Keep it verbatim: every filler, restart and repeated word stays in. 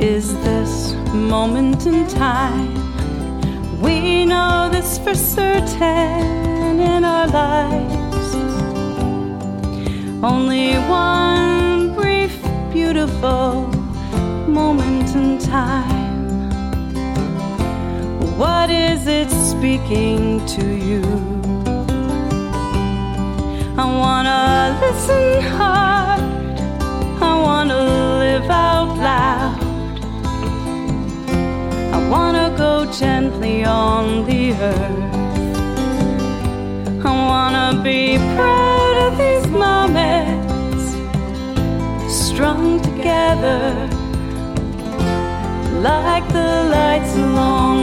is this moment in time. We know this for certain in our lives. Only one brief, beautiful moment in time. What is it speaking to you? I wanna listen hard, I wanna live out loud, I wanna go gently on the earth. I wanna be proud of these moments, strung together like the lights along